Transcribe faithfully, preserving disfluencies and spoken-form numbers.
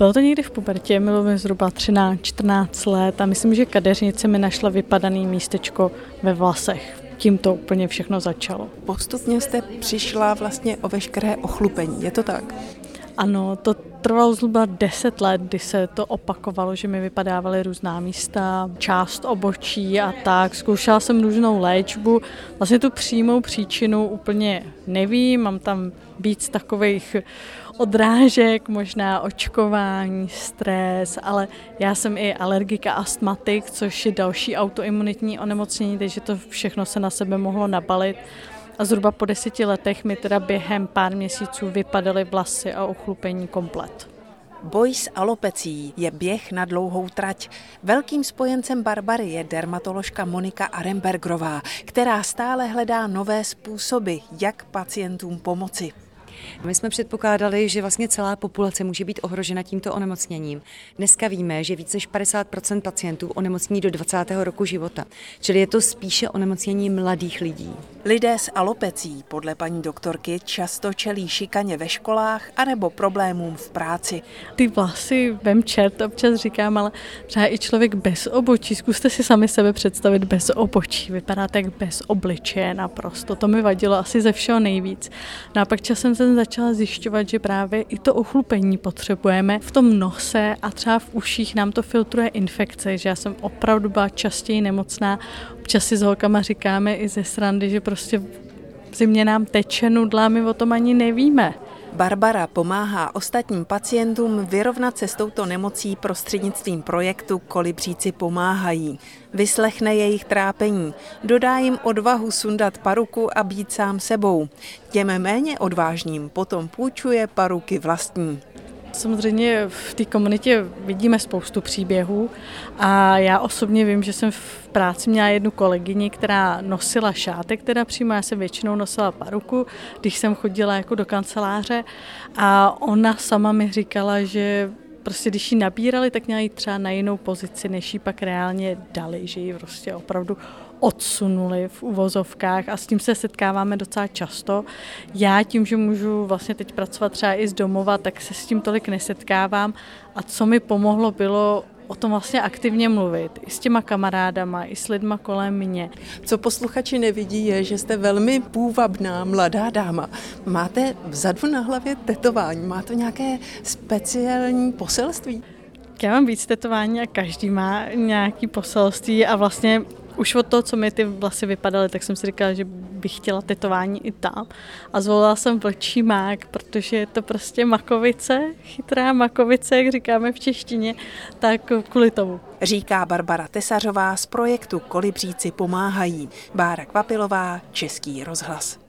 Bylo to někdy v pubertě, bylo mi zhruba třináct čtrnáct let a myslím, že kadeřnice mi našla vypadaný místečko ve vlasech. Tím to úplně všechno začalo. Postupně jste přišla vlastně o veškeré ochlupení, je to tak? Ano, to trvalo zhruba deset let, kdy se to opakovalo, že mi vypadávaly různá místa, část obočí a tak. Zkoušela jsem různou léčbu. Vlastně tu přímou příčinu úplně nevím, mám tam víc takových odrážek, možná očkování, stres, ale já jsem i alergik a astmatik, což je další autoimunitní onemocnění, takže to všechno se na sebe mohlo nabalit. A zhruba po deseti letech mi teda během pár měsíců vypadaly vlasy a ochlupení komplet. Boj s alopecií je běh na dlouhou trať. Velkým spojencem Barbary je dermatoložka Monika Arenbergerová, která stále hledá nové způsoby, jak pacientům pomoci. My jsme předpokládali, že vlastně celá populace může být ohrožena tímto onemocněním. Dneska víme, že více než padesát procent pacientů onemocní do dvacátého roku života, čili je to spíše onemocnění mladých lidí. Lidé s alopecií podle paní doktorky často čelí šikaně ve školách anebo problémům v práci. Ty vlasy vem čert, občas říkám, ale třeba i člověk bez obočí. Zkuste si sami sebe představit bez obočí. Vypadáte jak bez obličeje naprosto. To mi vadilo asi ze všeho nejvíc. No a pak časem jsem začala zjišťovat, že právě i to ochlupení potřebujeme v tom nose a třeba v uších nám to filtruje infekce, že já jsem opravdu byla častěji nemocná. Občas si s holkama říkáme i ze srandy, že prostě v zimě nám teče nudla, my o tom ani nevíme. Barbara pomáhá ostatním pacientům vyrovnat se s touto nemocí prostřednictvím projektu Kolibříci pomáhají. Vyslechne jejich trápení, dodá jim odvahu sundat paruku a být sám sebou. Těm méně odvážným potom půjčuje paruky vlastní. Samozřejmě v té komunitě vidíme spoustu příběhů a já osobně vím, že jsem v práci měla jednu kolegyni, která nosila šátek, teda přímo, já jsem většinou nosila paruku, když jsem chodila jako do kanceláře a ona sama mi říkala, že prostě když ji nabírali, tak měla jít třeba na jinou pozici, než ji pak reálně dali, že ji prostě opravdu odsunuli v uvozovkách a s tím se setkáváme docela často. Já tím, že můžu vlastně teď pracovat třeba i z domova, tak se s tím tolik nesetkávám a co mi pomohlo bylo o tom vlastně aktivně mluvit. I s těma kamarádama, i s lidma kolem mě. Co posluchači nevidí je, že jste velmi půvabná mladá dáma. Máte vzadu na hlavě tetování, má to nějaké speciální poselství? Já mám víc tetování a každý má nějaký poselství a vlastně už od toho, co mi ty vlasy vypadaly, tak jsem si říkala, že bych chtěla tetování i tam. A zvolila jsem vlčí mák, protože je to prostě makovice, chytrá makovice, jak říkáme v češtině, tak kvůli tomu. Říká Barbara Tesařová z projektu Kolibříci pomáhají. Bára Kvapilová, Český rozhlas.